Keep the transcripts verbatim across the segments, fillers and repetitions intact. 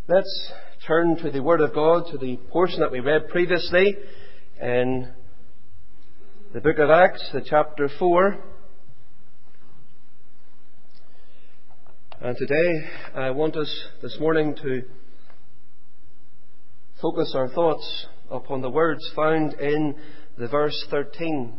Let's turn to the Word of God, to the portion that we read previously in the book of Acts, the chapter four. And today I want us this morning to focus our thoughts upon the words found in the verse thirteen.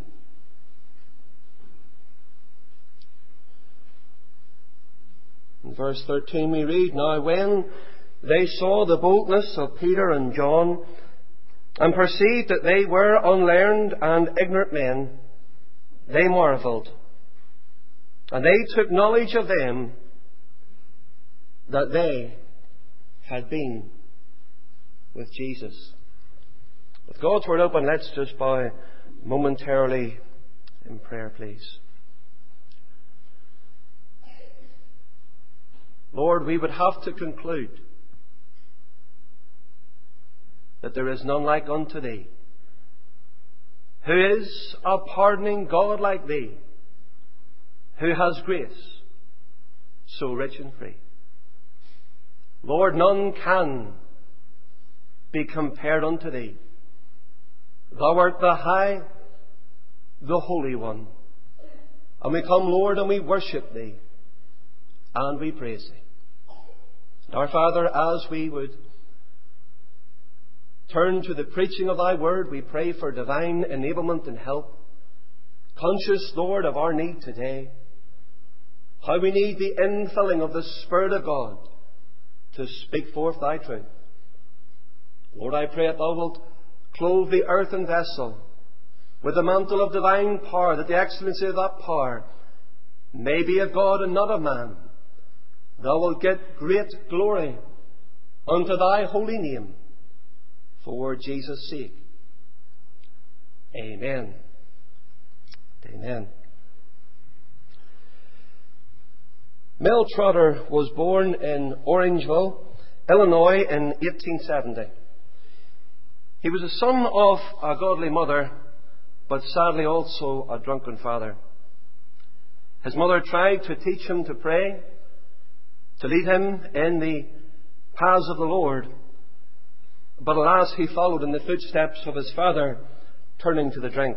In verse thirteen we read, "Now when they saw the boldness of Peter and John, and perceived that they were unlearned and ignorant men, they marvelled. And they took knowledge of them that they had been with Jesus." With God's Word open, let's just bow momentarily in prayer, please. Lord, we would have to conclude that there is none like unto Thee, who is a pardoning God like Thee, who has grace so rich and free. Lord, none can be compared unto Thee. Thou art the high, the Holy One. And we come, Lord, and we worship Thee, and we praise Thee. Our Father, as we would turn to the preaching of Thy Word, we pray for divine enablement and help. Conscious, Lord, of our need today, how we need the infilling of the Spirit of God to speak forth Thy truth. Lord, I pray that Thou wilt clothe the earthen vessel with the mantle of divine power, that the excellency of that power may be of God and not of man. Thou wilt get great glory unto Thy holy name, for Jesus' sake. Amen. Amen. Mel Trotter was born in Orangeville, Illinois in eighteen seventy. He was the son of a godly mother, but sadly also a drunken father. His mother tried to teach him to pray, to lead him in the paths of the Lord. But alas, he followed in the footsteps of his father, turning to the drink.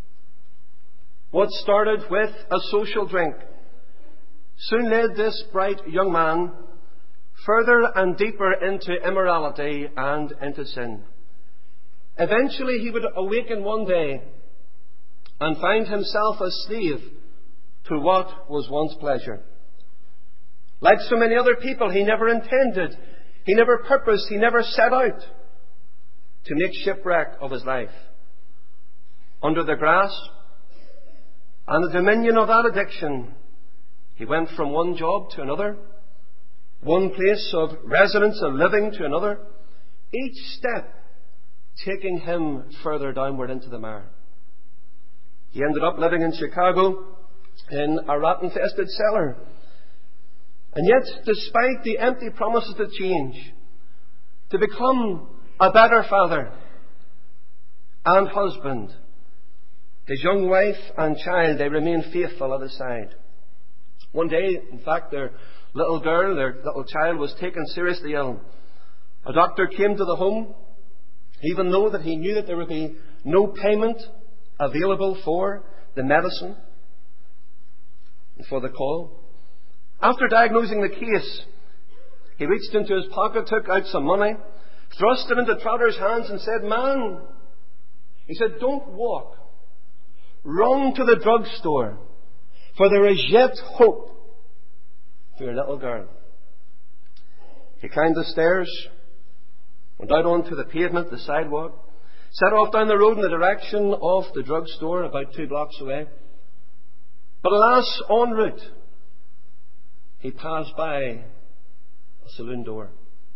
What started with a social drink soon led this bright young man further and deeper into immorality and into sin. Eventually he would awaken one day and find himself a slave to what was once pleasure. Like so many other people, he never intended, he never purposed, he never set out to make shipwreck of his life. Under the grasp and the dominion of that addiction, he went from one job to another, one place of residence and living to another, each step taking him further downward into the mire. He ended up living in Chicago in a rat-infested cellar. And yet, despite the empty promises to change, to become a better father and husband, his young wife and child, they remained faithful at his side. One day, in fact, their little girl, their little child, was taken seriously ill. A doctor came to the home, even though that he knew that there would be no payment available for the medicine and for the call. After diagnosing the case, he reached into his pocket, took out some money, thrust it into Trotter's hands and said, "Man," he said, "don't walk. Run to the drugstore, for there is yet hope for your little girl." He climbed the stairs, went out onto the pavement, the sidewalk, set off down the road in the direction of the drugstore about two blocks away. But alas, en route, he passed by a saloon door.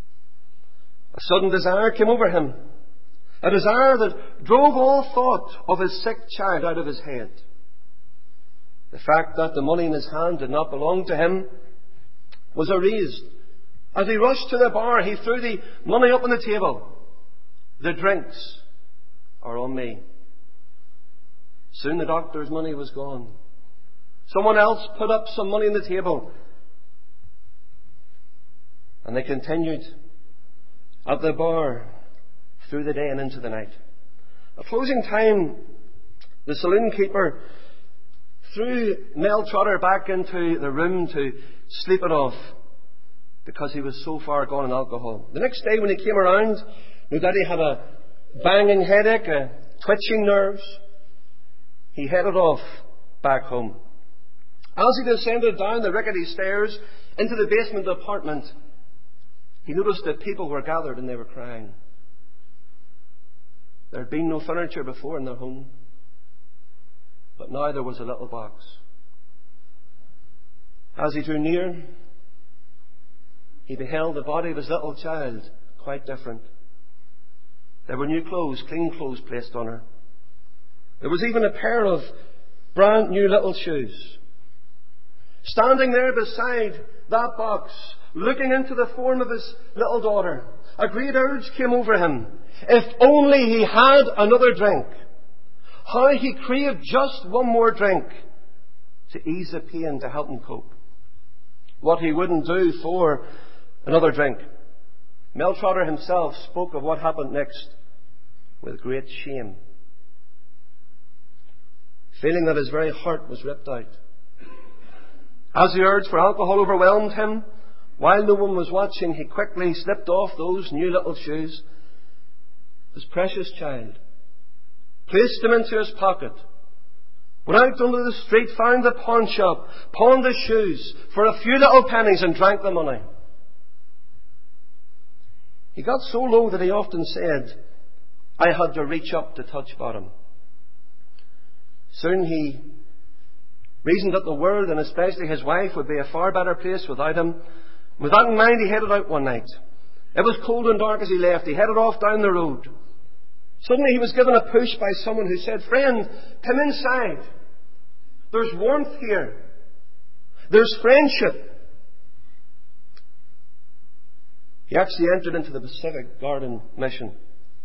A sudden desire came over him, a desire that drove all thought of his sick child out of his head. The fact that the money in his hand did not belong to him was erased. As he rushed to the bar, he threw the money up on the table. "The drinks are on me." Soon the doctor's money was gone. Someone else put up some money on the table. And they continued at the bar through the day and into the night. At closing time, the saloon keeper threw Mel Trotter back into the room to sleep it off because he was so far gone in alcohol. The next day when he came around, no doubt he had a banging headache, a twitching nerves. He headed off back home. As he descended down the rickety stairs into the basement apartment, he noticed that people were gathered and they were crying. There had been no furniture before in their home, but now there was a little box. As he drew near, he beheld the body of his little child quite different. There were new clothes, clean clothes placed on her. There was even a pair of brand new little shoes. Standing there beside that box, looking into the form of his little daughter, a great urge came over him. If only he had another drink. How he craved just one more drink to ease the pain, to help him cope. What he wouldn't do for another drink. Mel Trotter himself spoke of what happened next with great shame, feeling that his very heart was ripped out. As the urge for alcohol overwhelmed him, while no one was watching, he quickly slipped off those new little shoes. His precious child, placed them into his pocket, went out onto the street, found the pawn shop, pawned the shoes for a few little pennies and drank the money. He got so low that he often said, I had to reach up to touch bottom. Soon he reasoned that the world, and especially his wife, would be a far better place without him. With that in mind, he headed out one night. It was cold and dark as he left. He headed off down the road. Suddenly he was given a push by someone who said, Friend, come inside. There's warmth here. There's friendship. He actually entered into the Pacific Garden Mission.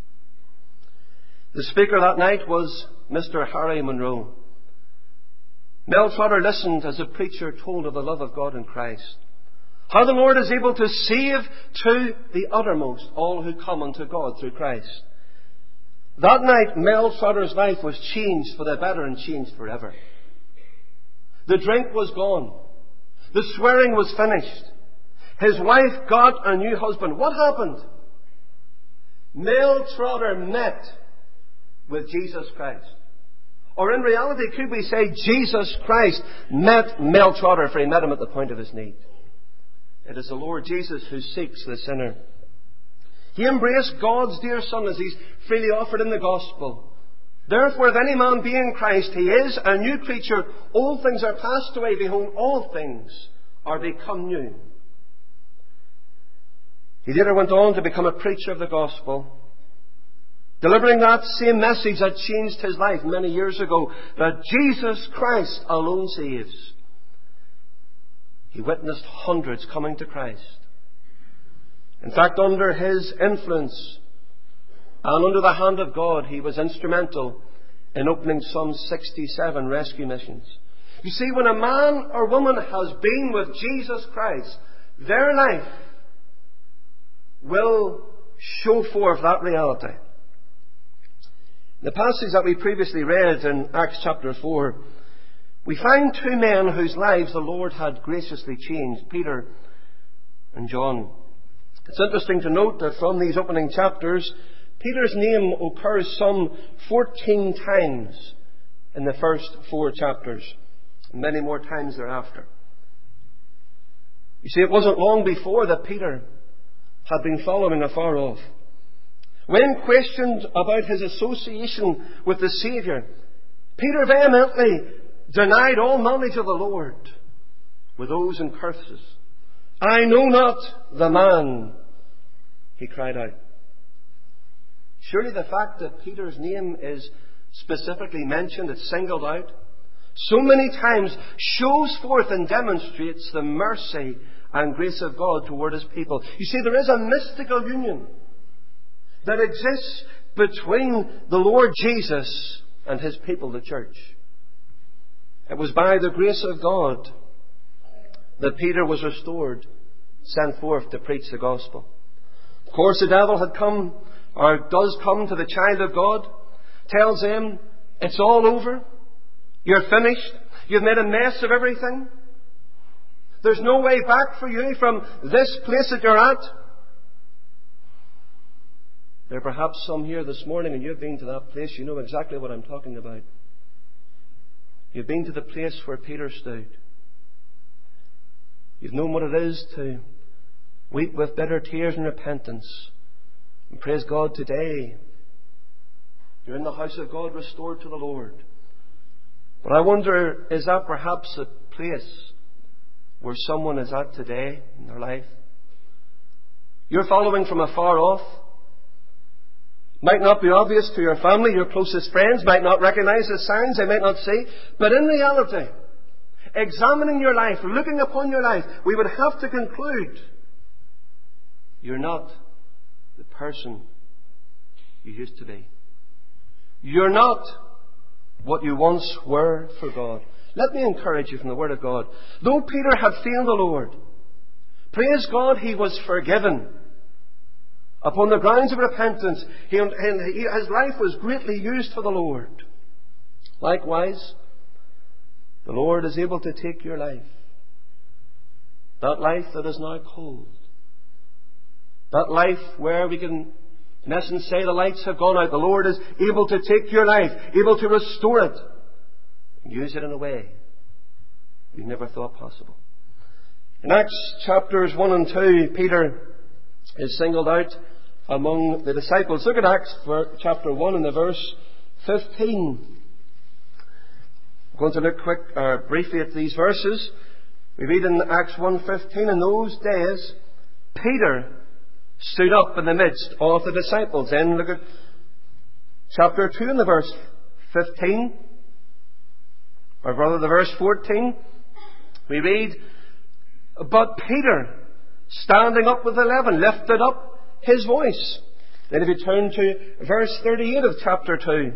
The speaker that night was Mister Harry Monroe. Mel Trotter listened as the preacher told of the love of God in Christ. How the Lord is able to save to the uttermost all who come unto God through Christ. That night, Mel Trotter's life was changed for the better and changed forever. The drink was gone. The swearing was finished. His wife got a new husband. What happened? Mel Trotter met with Jesus Christ. Or in reality, could we say Jesus Christ met Mel Trotter, for he met him at the point of his need. It is the Lord Jesus who seeks the sinner. He embraced God's dear Son as he's freely offered in the gospel. Therefore, if any man be in Christ, he is a new creature. Old things are passed away. Behold, all things are become new. He later went on to become a preacher of the gospel, delivering that same message that changed his life many years ago, that Jesus Christ alone saves. He witnessed hundreds coming to Christ. In fact, under his influence and under the hand of God, he was instrumental in opening some sixty-seven rescue missions. You see, when a man or woman has been with Jesus Christ, their life will show forth that reality. The passage that we previously read in Acts chapter four, we find two men whose lives the Lord had graciously changed, Peter and John. It's interesting to note that from these opening chapters, Peter's name occurs some fourteen times in the first four chapters, and many more times thereafter. You see, it wasn't long before that Peter had been following afar off. When questioned about his association with the Saviour, Peter vehemently denied all knowledge of the Lord with oaths and curses. I know not the man, he cried out. Surely the fact that Peter's name is specifically mentioned, it's singled out, so many times shows forth and demonstrates the mercy and grace of God toward his people. You see, there is a mystical union that exists between the Lord Jesus and his people, the church. It was by the grace of God that Peter was restored, sent forth to preach the gospel. Of course, the devil had come, or does come, to the child of God, tells him, it's all over. You're finished. You've made a mess of everything. There's no way back for you from this place that you're at. There are perhaps some here this morning, and you've been to that place. You know exactly what I'm talking about. You've been to the place where Peter stood. You've known what it is to weep with bitter tears and repentance. And praise God, today you're in the house of God, restored to the Lord. But I wonder, is that perhaps a place where someone is at today in their life? You're following from afar off. Might not be obvious to your family, your closest friends, might not recognize the signs, they might not see. But in reality, examining your life, looking upon your life, we would have to conclude you're not the person you used to be. You're not what you once were for God. Let me encourage you from the Word of God. Though Peter had failed the Lord, praise God, he was forgiven. Upon the grounds of repentance, he, and he, his life was greatly used for the Lord. Likewise, the Lord is able to take your life. That life that is now cold. That life where we can, in essence, say the lights have gone out. The Lord is able to take your life, able to restore it, and use it in a way you never thought possible. In Acts chapters one and two, Peter is singled out among the disciples. Look at Acts chapter one and the verse fifteen. I'm going to look quick, uh, briefly at these verses. We read in Acts one fifteen, in those days Peter stood up in the midst of the disciples. Then look at chapter two and the verse fifteen, or rather the verse fourteen. We read, but Peter, standing up with eleven, lifted up his voice. Then if you turn to verse thirty-eight of chapter two,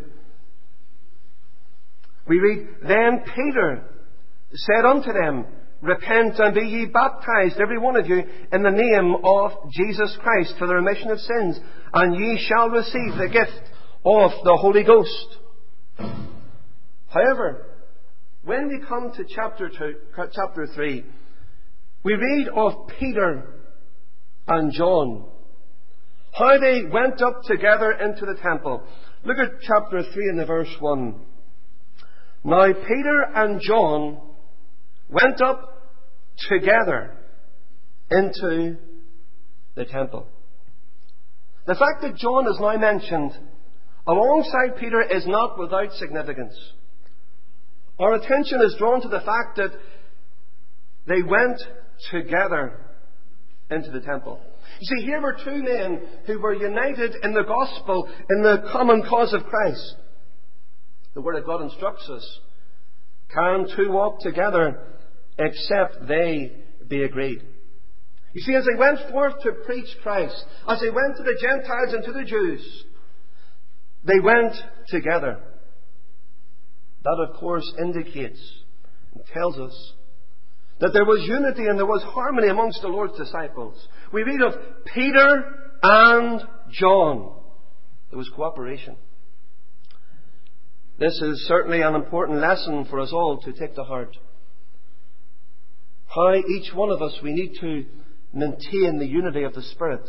we read, then Peter said unto them, repent and be ye baptized, every one of you, in the name of Jesus Christ, for the remission of sins, and ye shall receive the gift of the Holy Ghost. However, when we come to chapter two, chapter three, we read of Peter and John, how they went up together into the temple. Look at chapter three and the verse one. Now Peter and John went up together into the temple. The fact that John is now mentioned alongside Peter is not without significance. Our attention is drawn to the fact that they went together into the temple. You see, here were two men who were united in the gospel, in the common cause of Christ. The Word of God instructs us, can two walk together except they be agreed? You see, as they went forth to preach Christ, as they went to the Gentiles and to the Jews, they went together. That, of course, indicates and tells us that there was unity and there was harmony amongst the Lord's disciples. We read of Peter and John. There was cooperation. This is certainly an important lesson for us all to take to heart. How each one of us, we need to maintain the unity of the Spirit.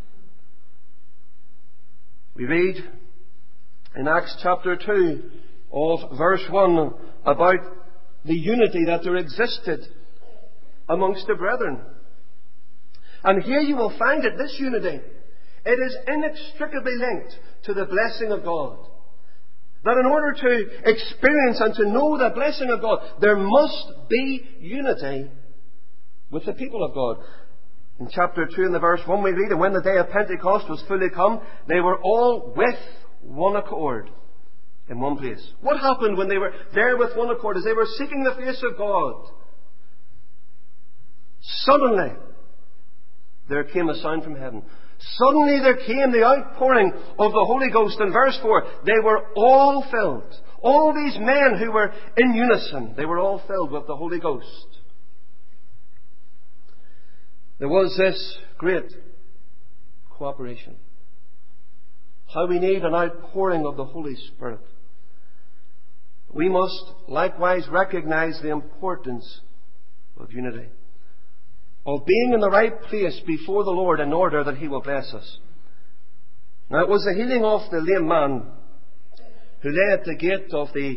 We read in Acts chapter two of verse one about the unity that there existed amongst the brethren. And here you will find that this unity, it is inextricably linked to the blessing of God. That in order to experience and to know the blessing of God, there must be unity with the people of God. In chapter two, in the verse one, we read, and when the day of Pentecost was fully come, they were all with one accord in one place. What happened when they were there with one accord, as they were seeking the face of God? Suddenly, there came a sound from heaven. Suddenly there came the outpouring of the Holy Ghost. In verse four, they were all filled. All these men who were in unison, they were all filled with the Holy Ghost. There was this great cooperation. How we need an outpouring of the Holy Spirit. We must likewise recognize the importance of unity, of being in the right place before the Lord in order that He will bless us. Now it was the healing of the lame man who lay at the gate of the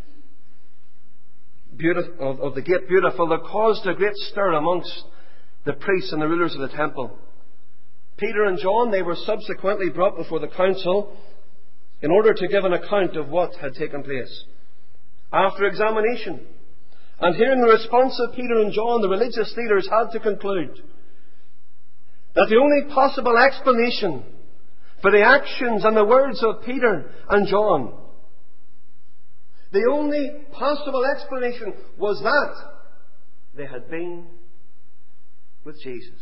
beautiful, of, of the gate beautiful that caused a great stir amongst the priests and the rulers of the temple. Peter and John, they were subsequently brought before the council in order to give an account of what had taken place. After examination, and hearing the response of Peter and John, the religious leaders had to conclude that the only possible explanation for the actions and the words of Peter and John, the only possible explanation was that they had been with Jesus.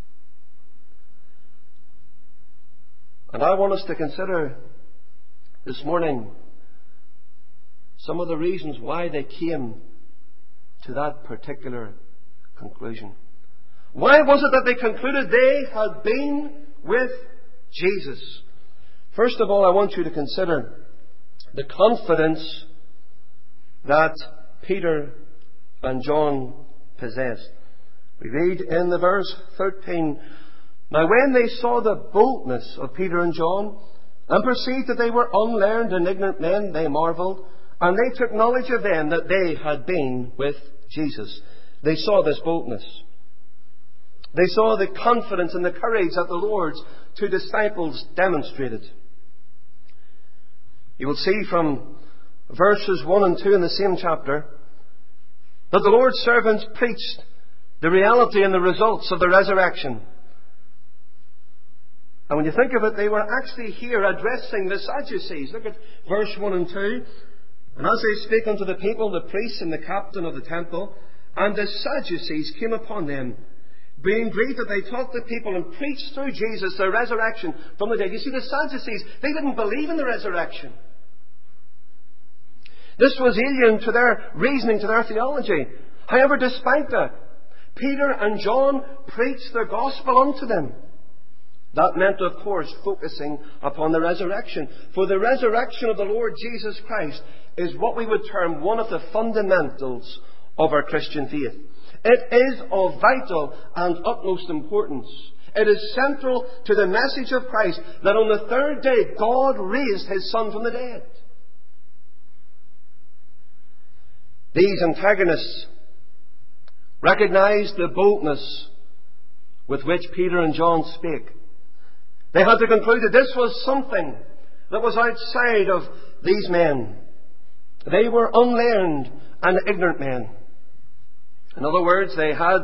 And I want us to consider this morning some of the reasons why they came to that particular conclusion. Why was it that they concluded they had been with Jesus? First of all, I want you to consider the confidence that Peter and John possessed. We read in the verse thirteen, "Now when they saw the boldness of Peter and John, and perceived that they were unlearned and ignorant men, they marvelled, and they took knowledge of them that they had been with Jesus." They saw this boldness. They saw the confidence and the courage that the Lord's two disciples demonstrated. You will see from verses one and two in the same chapter that the Lord's servants preached the reality and the results of the resurrection. And when you think of it, they were actually here addressing the Sadducees. Look at verse one and two. "And as they spake unto the people, the priests and the captain of the temple, and the Sadducees came upon them, being grieved that they taught the people and preached through Jesus the resurrection from the dead." You see, the Sadducees, they didn't believe in the resurrection. This was alien to their reasoning, to their theology. However, despite that, Peter and John preached the gospel unto them. That meant, of course, focusing upon the resurrection. For the resurrection of the Lord Jesus Christ is what we would term one of the fundamentals of our Christian faith. It is of vital and utmost importance. It is central to the message of Christ that on the third day God raised His Son from the dead. These antagonists recognized the boldness with which Peter and John spake. They had to conclude that this was something that was outside of these men. They were unlearned and ignorant men. In other words, they had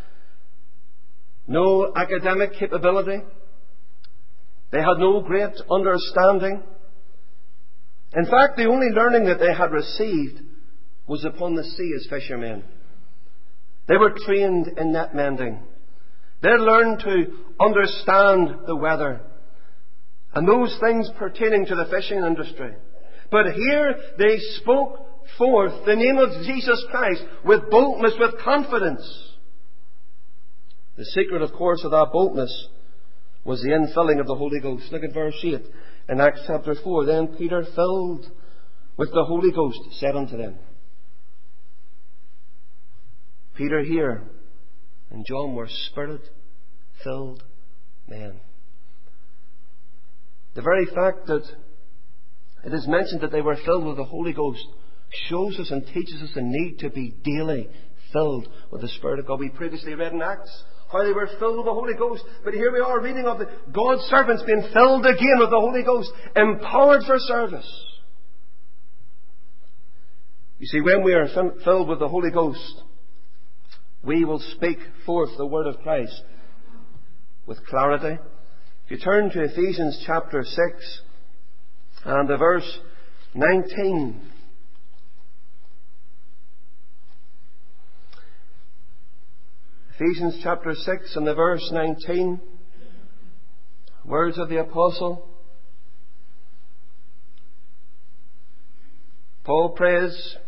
no academic capability. They had no great understanding. In fact, the only learning that they had received was upon the sea as fishermen. They were trained in net mending. They had learned to understand the weather and those things pertaining to the fishing industry. But here they spoke forth the name of Jesus Christ with boldness, with confidence. The secret, of course, of that boldness was the infilling of the Holy Ghost. Look at verse eight in Acts chapter four. "Then Peter, filled with the Holy Ghost, said unto them." Peter here and John were Spirit-filled men. The very fact that it is mentioned that they were filled with the Holy Ghost shows us and teaches us the need to be daily filled with the Spirit of God. We previously read in Acts how they were filled with the Holy Ghost. But here we are reading of the God's servants being filled again with the Holy Ghost, empowered for service. You see, when we are filled with the Holy Ghost, we will speak forth the word of Christ with clarity. If you turn to Ephesians chapter six and the verse nineteen. Ephesians chapter six and the verse nineteen. Words of the Apostle. Paul prays,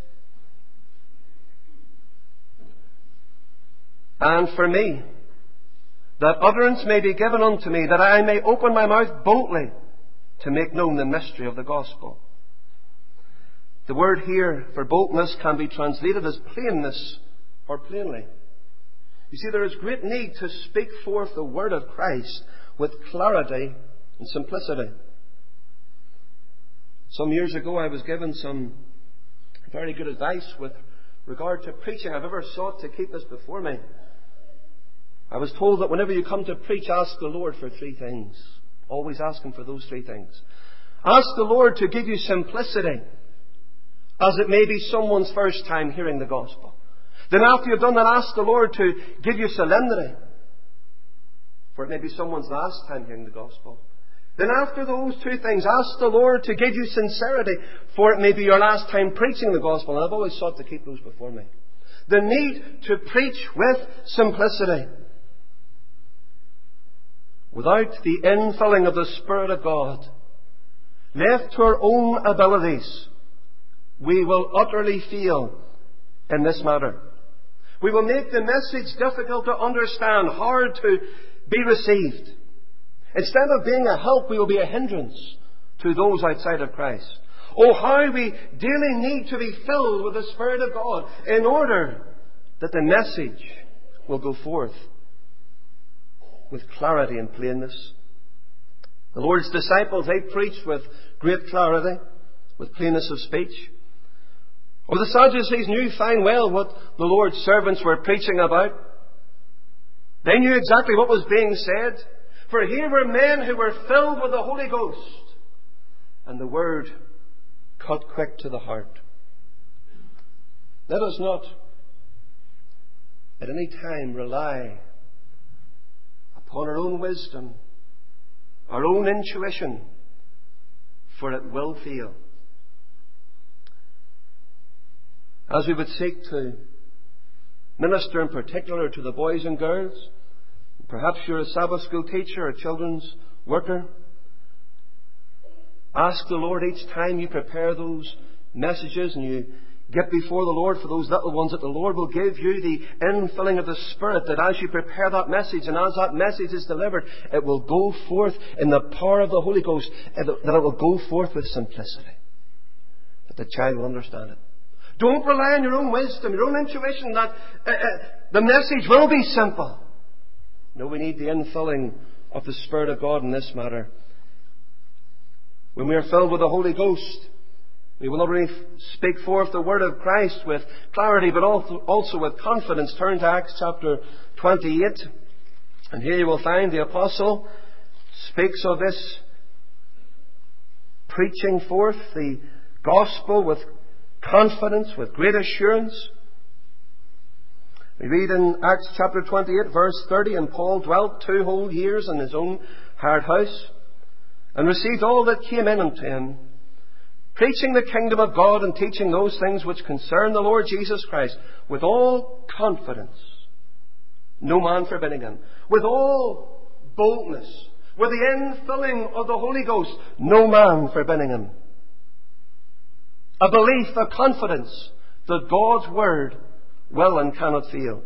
"And for me, that utterance may be given unto me, that I may open my mouth boldly to make known the mystery of the gospel. The word here for boldness can be translated as plainness or plainly. You see, there is great need to speak forth the word of Christ with clarity and simplicity. Some years ago I was given some very good advice with regard to preaching. I've ever sought to keep this before me. I was told that whenever you come to preach, ask the Lord for three things. Always ask Him for those three things. Ask the Lord to give you simplicity, as it may be someone's first time hearing the gospel. Then after you've done that, ask the Lord to give you solemnity, for it may be someone's last time hearing the gospel. Then after those two things, ask the Lord to give you sincerity, for it may be your last time preaching the gospel. And I've always sought to keep those before me. The need to preach with simplicity. Without the infilling of the Spirit of God, left to our own abilities, we will utterly fail in this matter. We will make the message difficult to understand, hard to be received. Instead of being a help, we will be a hindrance to those outside of Christ. Oh, how we daily need to be filled with the Spirit of God in order that the message will go forth with clarity and plainness. The Lord's disciples, they preached with great clarity, with plainness of speech. Well, the Sadducees knew fine well what the Lord's servants were preaching about. They knew exactly what was being said. For here were men who were filled with the Holy Ghost, and the Word cut quick to the heart. Let us not at any time rely upon our own wisdom, our own intuition, for it will fail. As we would seek to minister in particular to the boys and girls, perhaps you're a Sabbath school teacher or a children's worker, ask the Lord each time you prepare those messages and you get before the Lord for those little ones, that the Lord will give you the infilling of the Spirit, that as you prepare that message and as that message is delivered, it will go forth in the power of the Holy Ghost, that it will go forth with simplicity, that the child will understand it. Don't rely on your own wisdom, your own intuition, that uh, uh, the message will be simple. No, we need the infilling of the Spirit of God in this matter. When we are filled with the Holy Ghost, we will not only speak forth the word of Christ with clarity, but also with confidence. Turn to Acts chapter twenty-eight. And here you will find the apostle speaks of this preaching forth the gospel with confidence, with great assurance. We read in Acts chapter twenty-eight, verse thirty, and Paul dwelt two whole years in his own hired house, and received all that came in unto him, preaching the kingdom of God and teaching those things which concern the Lord Jesus Christ, with all confidence, no man forbidding him, with all boldness, with the infilling of the Holy Ghost, no man forbidding him. A belief, a confidence that God's word will and cannot fail.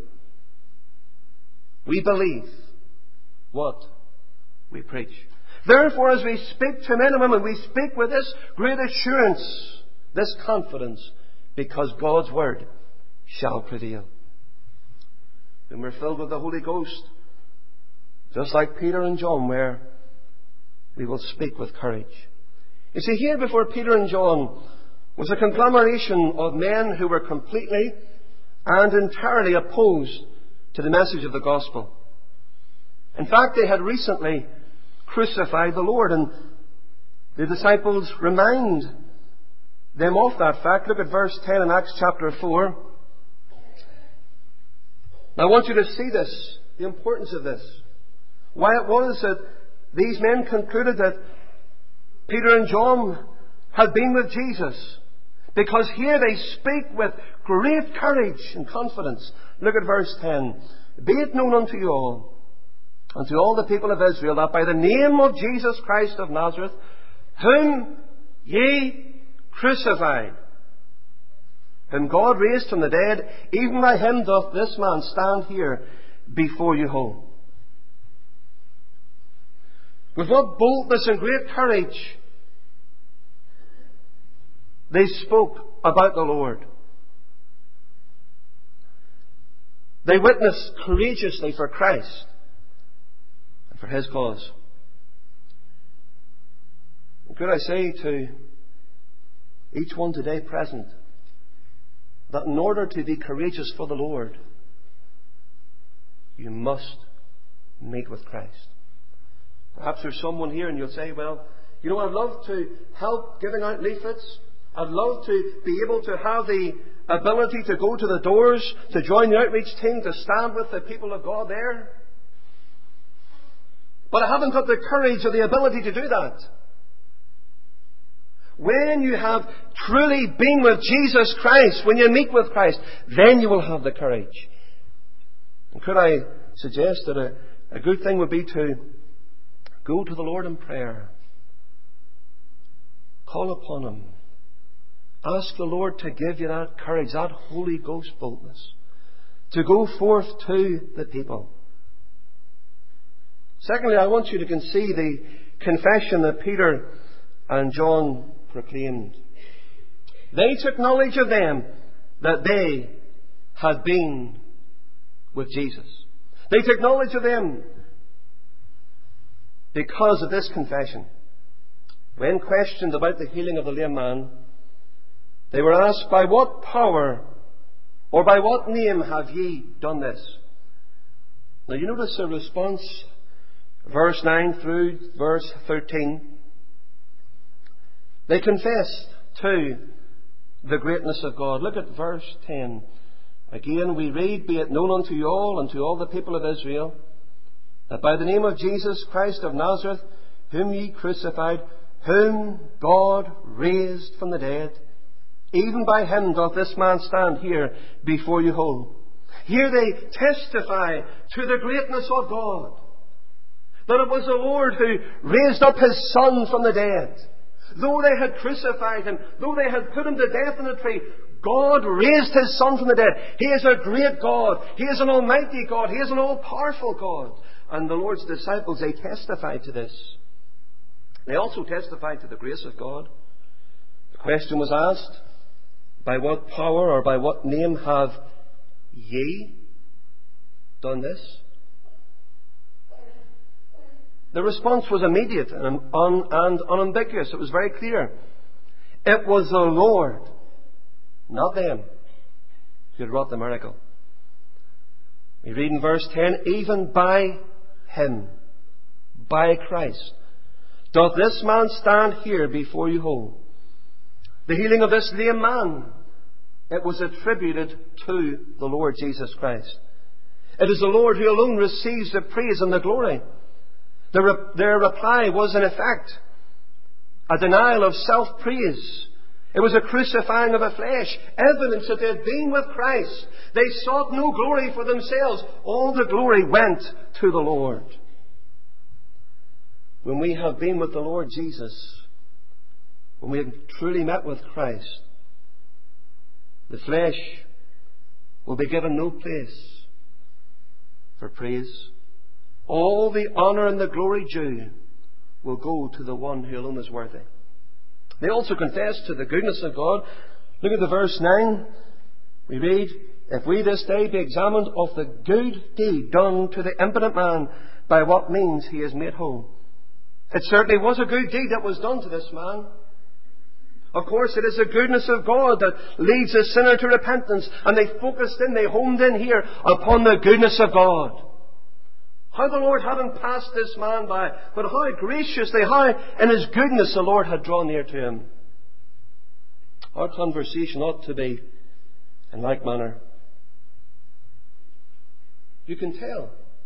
We believe what we preach. Therefore, as we speak to men and women, we speak with this great assurance, this confidence, because God's word shall prevail. When we're filled with the Holy Ghost, just like Peter and John were, we will speak with courage. You see, here before Peter and John was a conglomeration of men who were completely and entirely opposed to the message of the gospel. In fact, they had recently crucified the Lord, and the disciples remind them of that fact. Look at verse ten in Acts chapter four. Now I want you to see this, the importance of this. Why it was that these men concluded that Peter and John had been with Jesus. Because here they speak with great courage and confidence. Look at verse ten. Be it known unto you all, unto all the people of Israel, that by the name of Jesus Christ of Nazareth, whom ye crucified, whom God raised from the dead, even by him doth this man stand here before you whole. With what boldness and great courage they spoke about the Lord. They witnessed courageously for Christ and for His cause. And could I say to each one today present that in order to be courageous for the Lord, you must meet with Christ. Perhaps there's someone here and you'll say, well, you know, I'd love to help giving out leaflets. I'd love to be able to have the ability to go to the doors, to join the outreach team, to stand with the people of God there. But I haven't got the courage or the ability to do that. When you have truly been with Jesus Christ, when you meet with Christ, then you will have the courage. And could I suggest that a, a good thing would be to go to the Lord in prayer. Call upon Him. Ask the Lord to give you that courage, that Holy Ghost boldness, to go forth to the people. Secondly, I want you to see the confession that Peter and John proclaimed. They took knowledge of them that they had been with Jesus. They took knowledge of them because of this confession. When questioned about the healing of the lame man, they were asked, by what power or by what name have ye done this? Now you notice the response, verse nine through verse thirteen. They confessed to the greatness of God. Look at verse ten. Again we read, be it known unto you all and to all the people of Israel, that by the name of Jesus Christ of Nazareth, whom ye crucified, whom God raised from the dead, even by Him doth this man stand here before you whole. Here they testify to the greatness of God. That it was the Lord who raised up His Son from the dead. Though they had crucified Him, though they had put Him to death on a tree, God raised His Son from the dead. He is a great God. He is an almighty God. He is an all-powerful God. And the Lord's disciples, they testified to this. They also testified to the grace of God. The question was asked, by what power or by what name have ye done this? The response was immediate and, un- and unambiguous. It was very clear. It was the Lord, not them, who had wrought the miracle. We read in verse ten, even by Him, by Christ, doth this man stand here before you whole. The healing of this lame man, it was attributed to the Lord Jesus Christ. It is the Lord who alone receives the praise and the glory. The re- their reply was in effect a denial of self-praise. It was a crucifying of the flesh, evidence that they had been with Christ. They sought no glory for themselves. All the glory went to the Lord. When we have been with the Lord Jesus, when we have truly met with Christ, the flesh will be given no place for praise. All the honour and the glory due will go to the one who alone is worthy. They also confess to the goodness of God. Look at the verse nine. We read, if we this day be examined of the good deed done to the impotent man, by what means he is made whole. It certainly was a good deed that was done to this man. Of course, it is the goodness of God that leads a sinner to repentance. And they focused in, they homed in here upon the goodness of God. How the Lord hadn't passed this man by, but how graciously, how in His goodness the Lord had drawn near to him. Our conversation ought to be in like manner. You can tell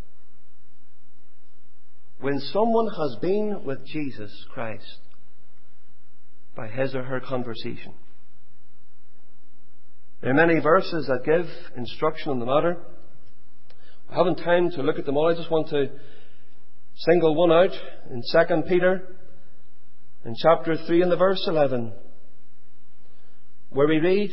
when someone has been with Jesus Christ by his or her conversation. There are many verses that give instruction on the matter. I haven't time to look at them all. I just want to single one out in Second Peter, in chapter three and the verse eleven, where we read,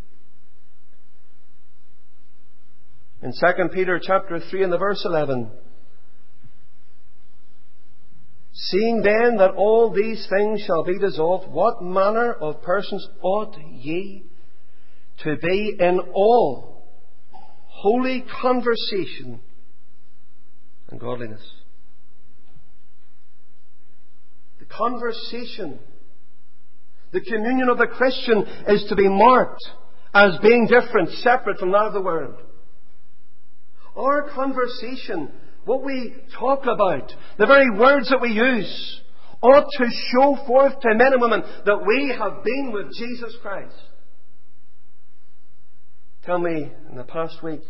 in Second Peter chapter three and the verse eleven, Seeing then that all these things shall be dissolved, what manner of persons ought ye to be in all holy conversation and godliness? The conversation, the communion of the Christian is to be marked as being different, separate from that of the world. Our conversation, what we talk about, the very words that we use, ought to show forth to men and women that we have been with Jesus Christ. Tell me, in the past week,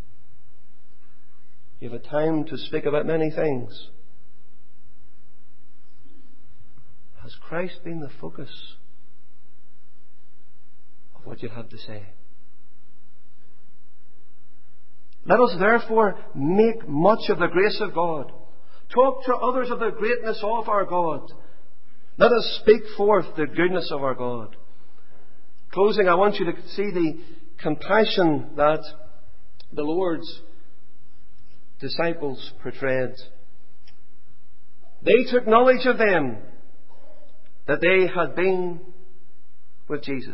you've had time to speak about many things. Has Christ been the focus of what you have to say? Let us therefore make much of the grace of God. Talk to others of the greatness of our God. Let us speak forth the goodness of our God. Closing, I want you to see the compassion that the Lord's disciples portrayed. They took knowledge of them that they had been with Jesus.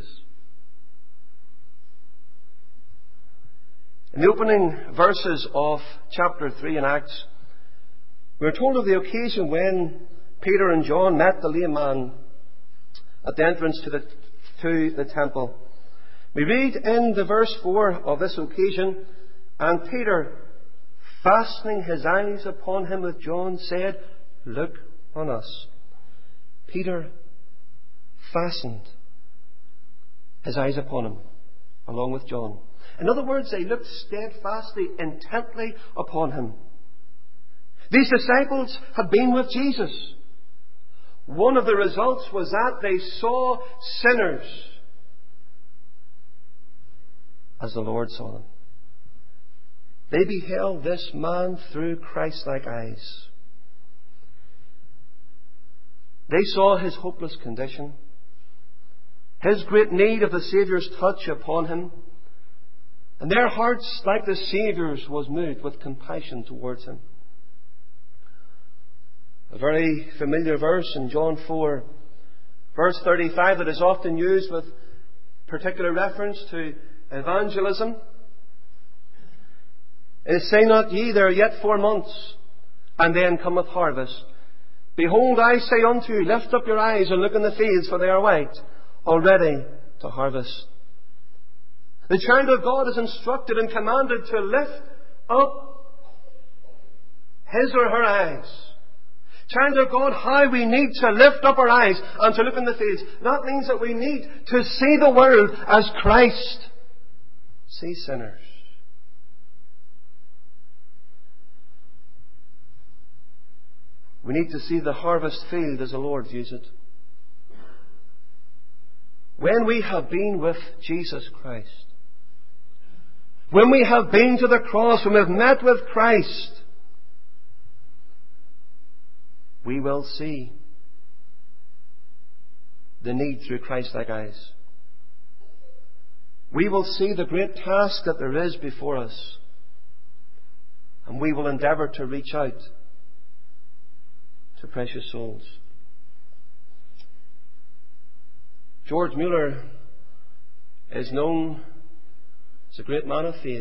In the opening verses of chapter three in Acts, we are told of the occasion when Peter and John met the lame man at the entrance to the, to the temple. We read in the verse four of this occasion, and Peter, fastening his eyes upon him with John, said, Look on us. Peter fastened his eyes upon him, along with John. In other words, they looked steadfastly, intently upon him. These disciples had been with Jesus. One of the results was that they saw sinners as the Lord saw them. They beheld this man through Christ-like eyes. They saw his hopeless condition, his great need of the Saviour's touch upon him, and their hearts, like the Saviour's, was moved with compassion towards him. A very familiar verse in John four, verse thirty-five, that is often used with particular reference to evangelism. Is, say not ye, there are yet four months, and then cometh harvest. Behold, I say unto you, lift up your eyes and look in the fields, for they are white, already to harvest. The child of God is instructed and commanded to lift up his or her eyes. Child of God, how we need to lift up our eyes and to look in the fields. That means that we need to see the world as Christ sees sinners. We need to see the harvest field as the Lord views it. When we have been with Jesus Christ, when we have been to the cross, when we have met with Christ, we will see the need through Christ-like eyes. We will see the great task that there is before us, and we will endeavour to reach out to precious souls. George Mueller is known as a great man of faith.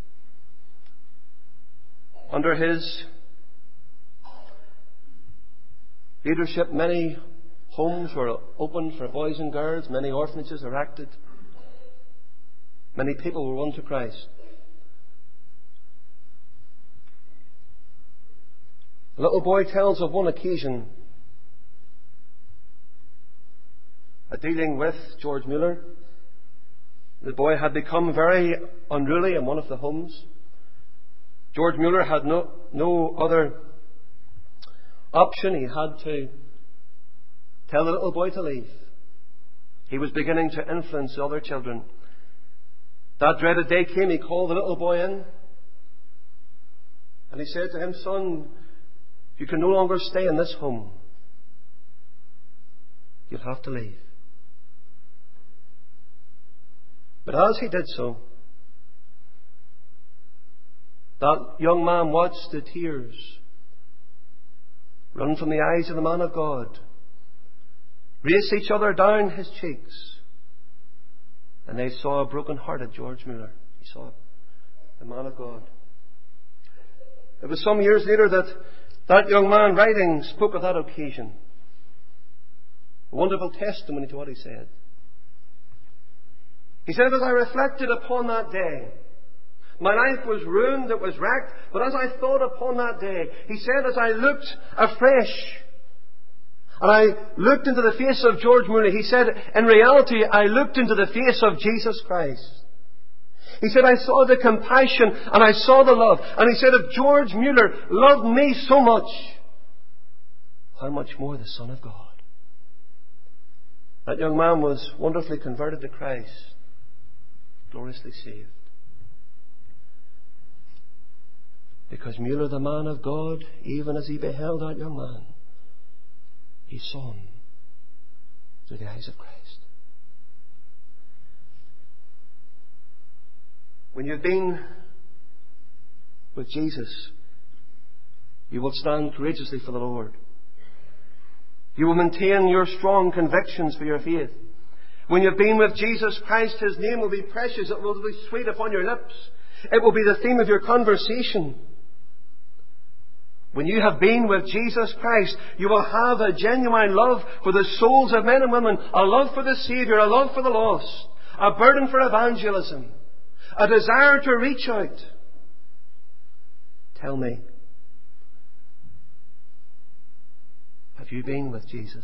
Under his leadership, many homes were opened for boys and girls, many orphanages erected, many people were won to Christ. A little boy tells of one occasion, a dealing with George Mueller. The boy had become very unruly in one of the homes. George Mueller had no, no other option. He had to tell the little boy to leave. He was beginning to influence the other children. That dreaded day came. He called the little boy in, and he said to him, Son, you can no longer stay in this home. You'll have to leave. But as he did so, that young man watched the tears run from the eyes of the man of God, race each other down his cheeks. And they saw a broken-hearted George Mueller. He saw it, the man of God. It was some years later that that young man writing spoke of that occasion. A wonderful testimony to what he said. He said, as I reflected upon that day, my life was ruined, it was wrecked, but as I thought upon that day, he said, as I looked afresh, and I looked into the face of George Mueller, he said, in reality, I looked into the face of Jesus Christ. He said, I saw the compassion and I saw the love. And he said, if George Mueller loved me so much, how much more the Son of God? That young man was wonderfully converted to Christ, gloriously saved. Because Mueller, the man of God, even as he beheld that young man, he saw him through the eyes of Christ. When you've been with Jesus, you will stand courageously for the Lord. You will maintain your strong convictions for your faith. When you've been with Jesus Christ, His name will be precious. It will be sweet upon your lips. It will be the theme of your conversation. When you have been with Jesus Christ, you will have a genuine love for the souls of men and women, a love for the Saviour, a love for the lost, a burden for evangelism, a desire to reach out. Tell me, have you been with Jesus?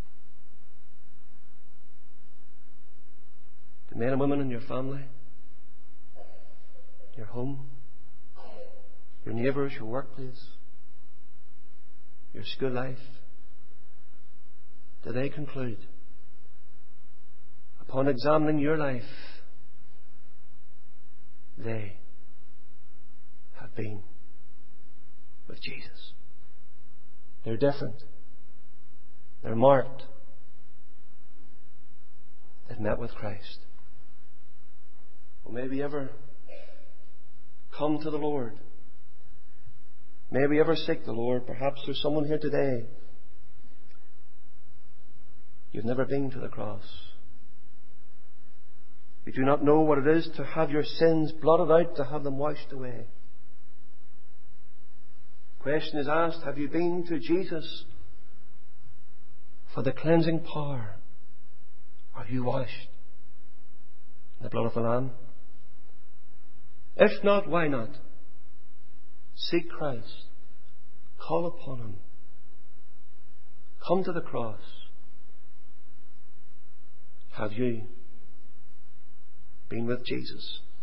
The men and women in your family, your home, your neighbours, your workplace, your school life, do they conclude, upon examining your life, they have been with Jesus? They're different. They're marked. They've met with Christ. Will maybe ever come to the Lord? May we ever seek the Lord? Perhaps there's someone here today. You've never been to the cross. You do not know what it is to have your sins blotted out, to have them washed away. The question is asked, have you been to Jesus for the cleansing power? Are you washed in the blood of the Lamb? If not, why not? Seek Christ. Call upon Him. Come to the cross. Have you been with Jesus?